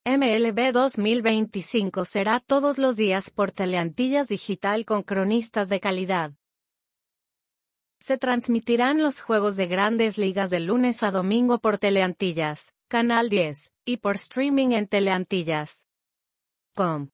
MLB 2025 será todos los días por Teleantillas Digital con cronistas de calidad. Se transmitirán los juegos de Grandes Ligas de lunes a domingo por Teleantillas, Canal 10, y por streaming en teleantillas.com.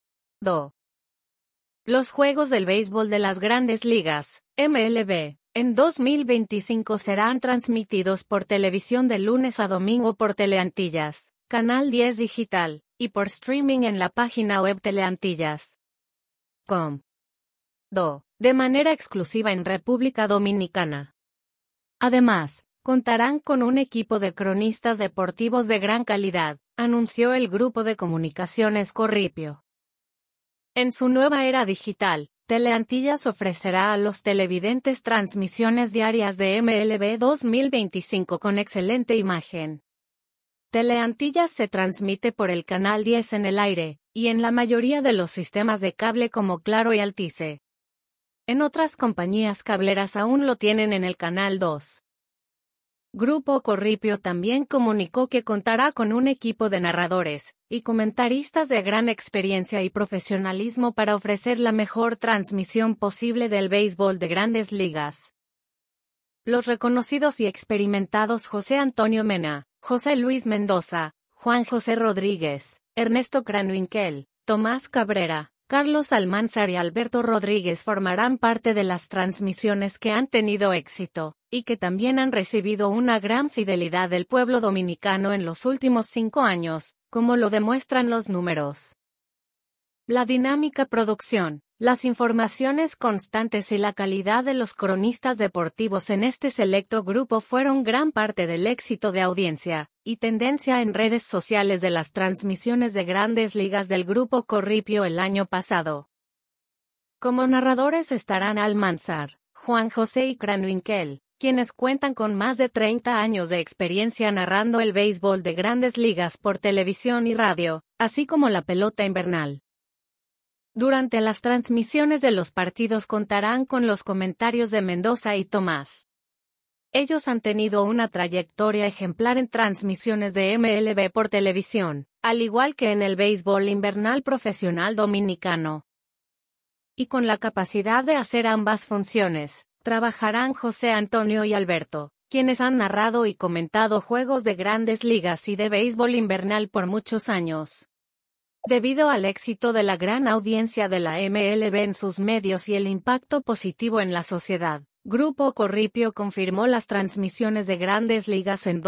Los juegos del béisbol de las Grandes Ligas, MLB, en 2025 serán transmitidos por televisión de lunes a domingo por Teleantillas, Canal 10 Digital, y por streaming en la página web teleantillas.com. De manera exclusiva en República Dominicana. Además, contarán con un equipo de cronistas deportivos de gran calidad, anunció el grupo de comunicaciones Corripio. En su nueva era digital, Teleantillas ofrecerá a los televidentes transmisiones diarias de MLB 2025 con excelente imagen. Teleantillas se transmite por el Canal 10 en el aire, y en la mayoría de los sistemas de cable como Claro y Altice. En otras compañías cableras aún lo tienen en el Canal 2. Grupo Corripio también comunicó que contará con un equipo de narradores y comentaristas de gran experiencia y profesionalismo para ofrecer la mejor transmisión posible del béisbol de Grandes Ligas. Los reconocidos y experimentados José Antonio Mena, José Luis Mendoza, Juan José Rodríguez, Ernesto Kranwinkel, Tomás Cabrera, Carlos Almanzar y Alberto Rodríguez formarán parte de las transmisiones que han tenido éxito, y que también han recibido una gran fidelidad del pueblo dominicano en los últimos 5 años, como lo demuestran los números. La dinámica producción, las informaciones constantes y la calidad de los cronistas deportivos en este selecto grupo fueron gran parte del éxito de audiencia y tendencia en redes sociales de las transmisiones de Grandes Ligas del Grupo Corripio el año pasado. Como narradores estarán Almanzar, Juan José y Kranwinkel, quienes cuentan con más de 30 años de experiencia narrando el béisbol de Grandes Ligas por televisión y radio, así como la pelota invernal. Durante las transmisiones de los partidos contarán con los comentarios de Mendoza y Tomás. Ellos han tenido una trayectoria ejemplar en transmisiones de MLB por televisión, al igual que en el béisbol invernal profesional dominicano. Y con la capacidad de hacer ambas funciones, trabajarán José Antonio y Alberto, quienes han narrado y comentado juegos de Grandes Ligas y de béisbol invernal por muchos años. Debido al éxito de la gran audiencia de la MLB en sus medios y el impacto positivo en la sociedad, Grupo Corripio confirmó las transmisiones de Grandes Ligas en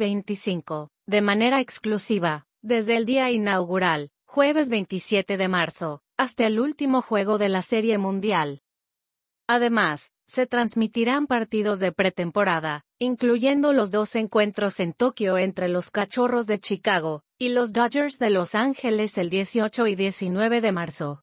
2025, de manera exclusiva, desde el día inaugural, jueves 27 de marzo, hasta el último juego de la Serie Mundial. Además, se transmitirán partidos de pretemporada, incluyendo los 2 encuentros en Tokio entre los Cachorros de Chicago y los Dodgers de Los Ángeles el 18 y 19 de marzo.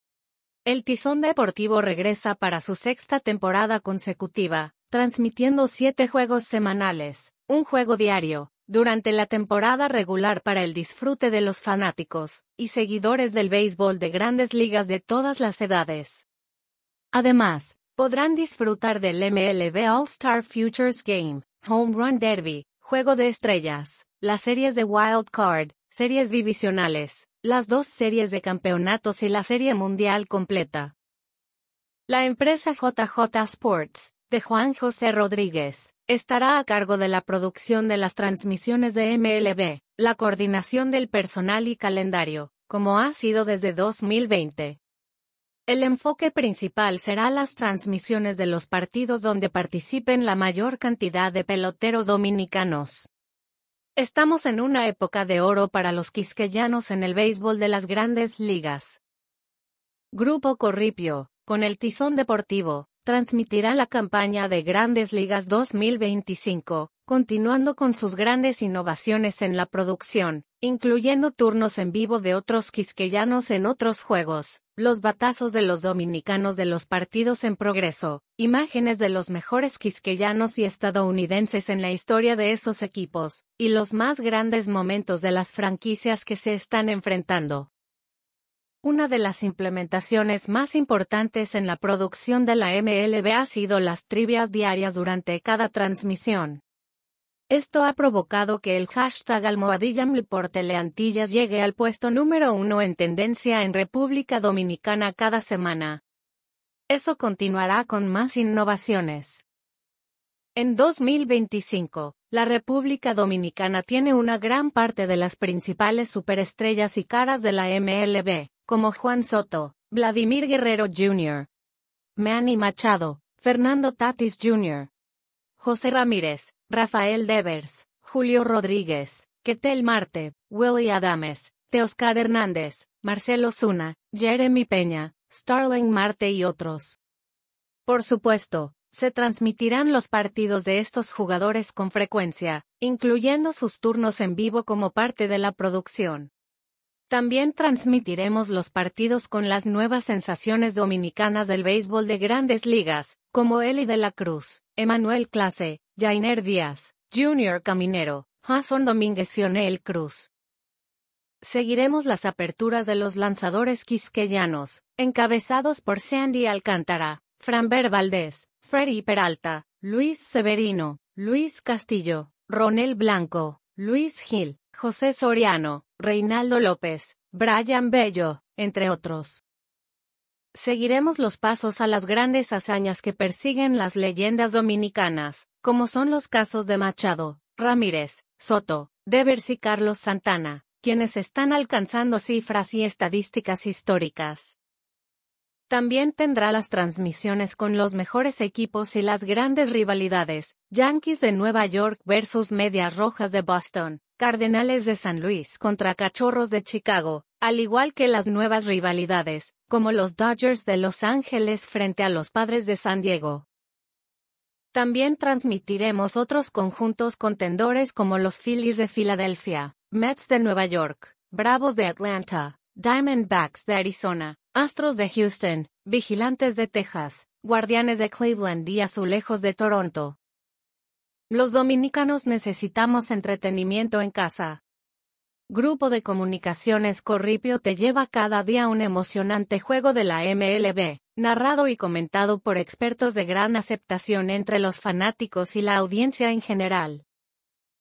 El Tizón Deportivo regresa para su 6ª temporada consecutiva, transmitiendo 7 juegos semanales, un juego diario, durante la temporada regular para el disfrute de los fanáticos y seguidores del béisbol de Grandes Ligas de todas las edades. Además, podrán disfrutar del MLB All-Star Futures Game, Home Run Derby, Juego de Estrellas, las series de Wild Card, series divisionales, las 2 series de campeonatos y la Serie Mundial completa. La empresa JJ Sports, de Juan José Rodríguez, estará a cargo de la producción de las transmisiones de MLB, la coordinación del personal y calendario, como ha sido desde 2020. El enfoque principal será las transmisiones de los partidos donde participen la mayor cantidad de peloteros dominicanos. Estamos en una época de oro para los quisqueyanos en el béisbol de las Grandes Ligas. Grupo Corripio, con el Tizón Deportivo, transmitirá la campaña de Grandes Ligas 2025, continuando con sus grandes innovaciones en la producción, incluyendo turnos en vivo de otros quisqueyanos en otros juegos, los batazos de los dominicanos de los partidos en progreso, imágenes de los mejores quisqueyanos y estadounidenses en la historia de esos equipos, y los más grandes momentos de las franquicias que se están enfrentando. Una de las implementaciones más importantes en la producción de la MLB ha sido las trivias diarias durante cada transmisión. Esto ha provocado que el hashtag #AlmohadillamLporteleantillas llegue al puesto número 1 en tendencia en República Dominicana cada semana. Eso continuará con más innovaciones. En 2025, la República Dominicana tiene una gran parte de las principales superestrellas y caras de la MLB, como Juan Soto, Vladimir Guerrero Jr., Manny Machado, Fernando Tatis Jr., José Ramírez, Rafael Devers, Julio Rodríguez, Ketel Marte, Willy Adames, Teoscar Hernández, Marcelo Zuna, Jeremy Peña, Starling Marte y otros. Por supuesto, se transmitirán los partidos de estos jugadores con frecuencia, incluyendo sus turnos en vivo como parte de la producción. También transmitiremos los partidos con las nuevas sensaciones dominicanas del béisbol de Grandes Ligas, como Eli de la Cruz, Emanuel Clase, Yainer Díaz, Junior Caminero, Jason Domínguez y Onel Cruz. Seguiremos las aperturas de los lanzadores quisqueyanos, encabezados por Sandy Alcántara, Framber Valdez, Freddy Peralta, Luis Severino, Luis Castillo, Ronel Blanco, Luis Gil, José Soriano, Reinaldo López, Brian Bello, entre otros. Seguiremos los pasos a las grandes hazañas que persiguen las leyendas dominicanas, como son los casos de Machado, Ramírez, Soto, Devers y Carlos Santana, quienes están alcanzando cifras y estadísticas históricas. También tendrá las transmisiones con los mejores equipos y las grandes rivalidades, Yankees de Nueva York versus Medias Rojas de Boston, Cardenales de San Luis contra Cachorros de Chicago, al igual que las nuevas rivalidades, como los Dodgers de Los Ángeles frente a los Padres de San Diego. También transmitiremos otros conjuntos contendores como los Phillies de Filadelfia, Mets de Nueva York, Bravos de Atlanta, Diamondbacks de Arizona, Astros de Houston, Vigilantes de Texas, Guardianes de Cleveland y Azulejos de Toronto. Los dominicanos necesitamos entretenimiento en casa. Grupo de Comunicaciones Corripio te lleva cada día un emocionante juego de la MLB, narrado y comentado por expertos de gran aceptación entre los fanáticos y la audiencia en general.